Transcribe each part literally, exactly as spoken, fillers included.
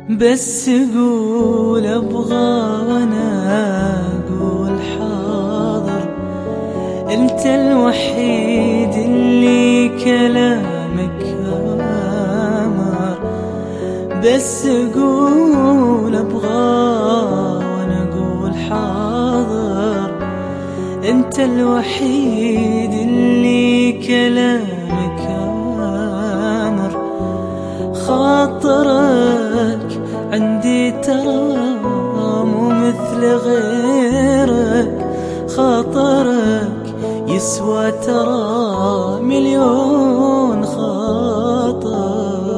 بس قول ابغى وانا اقول حاضر. انت الوحيد اللي كلامك امر. بس قول ابغى وانا اقول حاضر. انت الوحيد اللي كلامك امر. خاطرك عندي ترى مو مثل غيرك. خاطرك يسوى ترى مليون خاطر.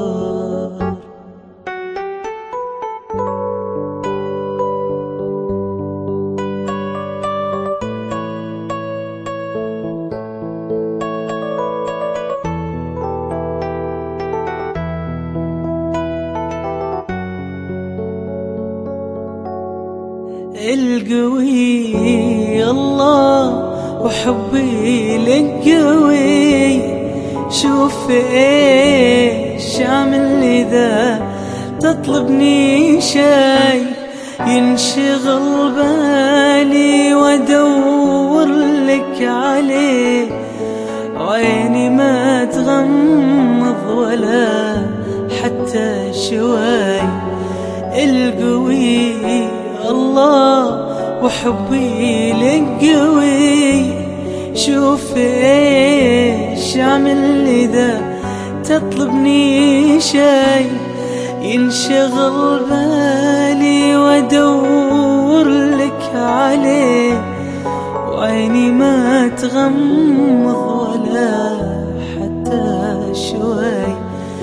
القوي الله وحبي لك قوي. شوف ايش اعمل اذا تطلبني شي. ينشغل بالي وادور لك عليه. عيني ما تغمض ولا حتى شوي. القوي الله وحبي لك قوي. شوف ايش اعمل اذا تطلبني شي. ينشغل بالي وادور لك عليه. وعيني ما تغمض ولا حتى شوي.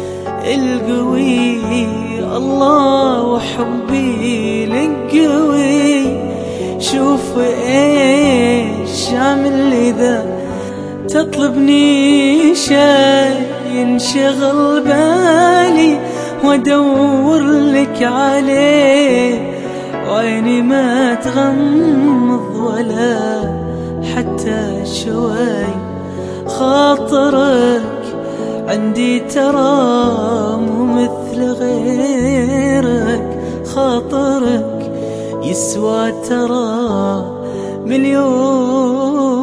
القوي الله وحبي لك قوي. شوف ايش اعمل اذا تطلبني شي. ينشغل بالي وادور لك عليه. وعيني ما تغمض ولا حتى شوي. خاطرك عندي ترى مو مثل غيرك. خاطرك يسوى ترى مليون